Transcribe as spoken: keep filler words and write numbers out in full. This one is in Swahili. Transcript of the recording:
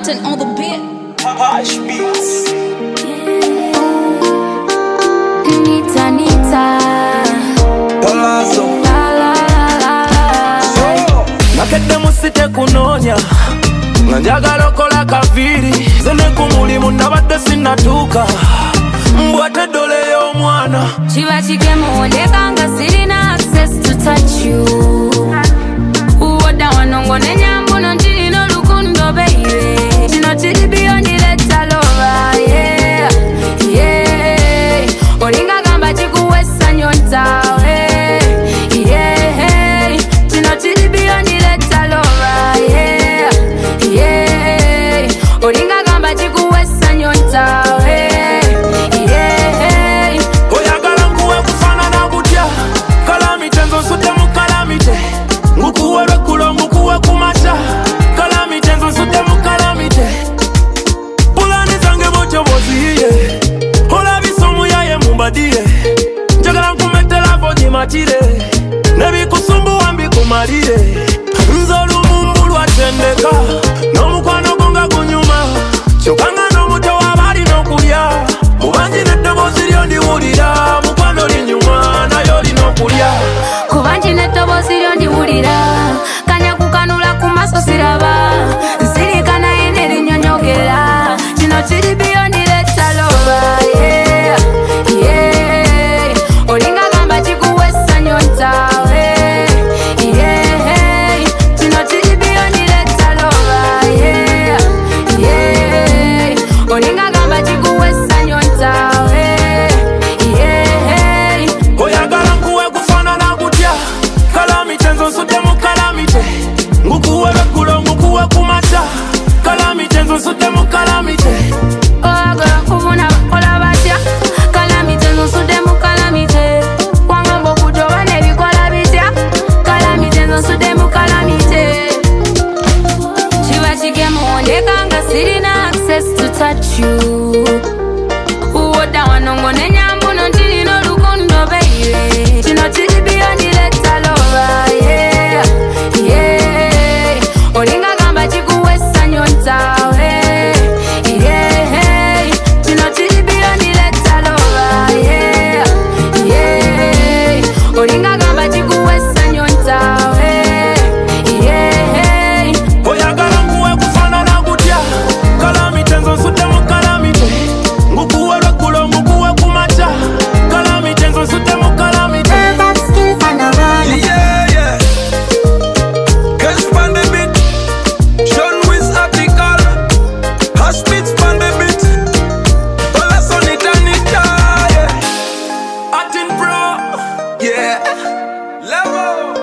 Compton on the beat. Hush beats. Nita, Nita. Palazzo. La la la la. So, nakete musite kunonya Nanjagala kola kaviri Zene kumulimu nabadde sinatuuka Mbwate dole y'omwana Chiba chikemu ondeka nga sirina access to touch you. Uwoda wanongo nenyambu nonjino lukundo baby. Chino chiri beyond let love, yeah, yeah. Olinga gamba chikuwesa nyota, yeah, yeah. Chino chiri beyond let love, yeah, yeah. Olinga gamba chikuwesa nyota, yeah, yeah. Oyagala nkuwe kufanana kutya Kalamite nzonsudde mu kalamite Ngukuwe lweggulo ngukuwe kumakya Kalamite nzonsudde mu kalamite Pulani zange botyo boziyiye Olabise omuyaye mumbadiye Njagala nkumettera gimatire Nebikusumbuwa mbikumalire Nze olumumbu lwatendeka N'omukwano gwo nga gunyuma Kyokka nga n'omuto w'abaali n'okulya Mubanji n'eddoboozi lyo ndiwulira Mukwano linyuma naye olina okulya Kubanji n'eddoboozi lyo ndiwulira Kanya kukanula ku maaso siraba Nsirika naye ne linnyonnyogera Kino kiri beyond let love, yeah, yeah. Olinga gamba kikuwesa nyota, yeah, yeah. Kino kiri beyond let love, yeah, yeah. Olinga gamba kikuwesa nyota, yeah, yeah. Oyagala nkuwe kufaanana kutya Kalamite nzonsudde mu kalamite Ngukuwe lweggulo ngukuwe kumakya Kalamite nzonsudde mu kalamite Oyagala kubuna bakola batya Kalamite nzonsudde mu kalamite Wangamba okujoba n'ebikola bitya Kalamite nzonsudde mu kalamite Kiba kigemu ondeka nga sirina access to touch you. Uwoda wanongo nenyambu nonjirina olukundo baby. Kino kiri beyond let love, yeah, yeah. Olinga gamba kikuwesa nyota, yeah, yeah. Kino kiri beyond let love, yeah, yeah. Olinga gamba kikuwesa nyota, yeah, yeah. Oyagala nkuwe kufaanana kutya Kalamite nzonsudde mu kalamite Ngukuwe lweggulo ngukuwe kumakya Kalamite nzonsudde mu kalamite Yeah, yeah. Cash on the beat. Sean Wiz article. Hush beats on the beat. Palazzo Nita Nita, yeah. Acting pro, yeah. Level.